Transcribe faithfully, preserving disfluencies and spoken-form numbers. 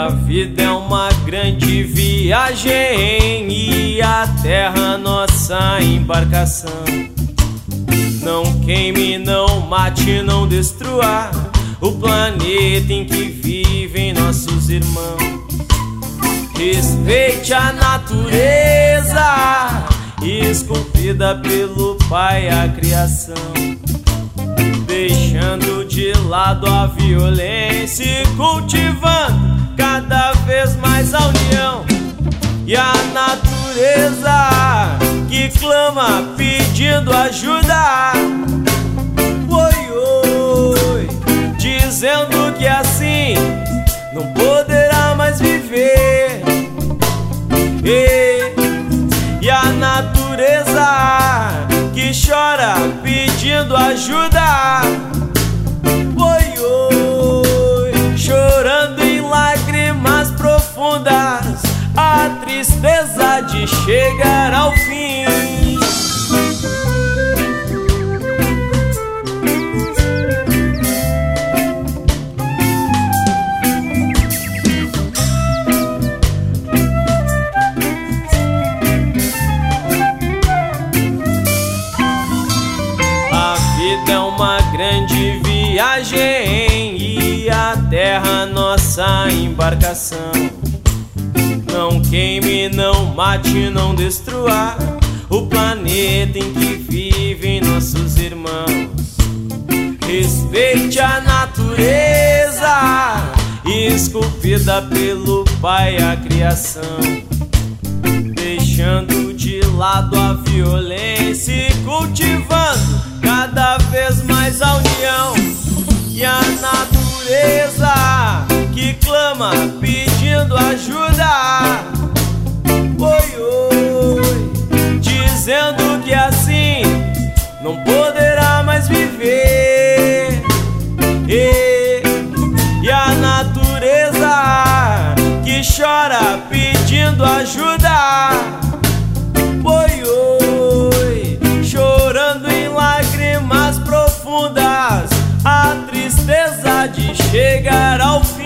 A vida é uma grande viagem e a terra nossa embarcação. Não queime, não mate, não destrua o planeta em que vivem nossos irmãos. Respeite a natureza, esculpida pelo Pai a criação, deixando de lado a violência e cultivando cada vez mais a união. E a natureza que clama pedindo ajuda, oi, oi, dizendo que assim não poderá mais viver. E, e a natureza que chora pedindo ajuda, oi, oi, chorando em lágrimas profundas, a tristeza de chegar ao fim. A vida é uma grande viagem e a terra nossa embarcação. Não queime, não mate, não destrua o planeta em que vivem nossos irmãos. Respeite a natureza, esculpida pelo Pai a criação, deixando de lado a violência e cultivando cada vez mais a união. E a natureza que clama pedindo ajuda, oi, oi, dizendo que assim não poderá mais viver. E, e a natureza que chora pedindo ajuda, oi, oi, chorando em lágrimas profundas, a tristeza de chegar ao fim.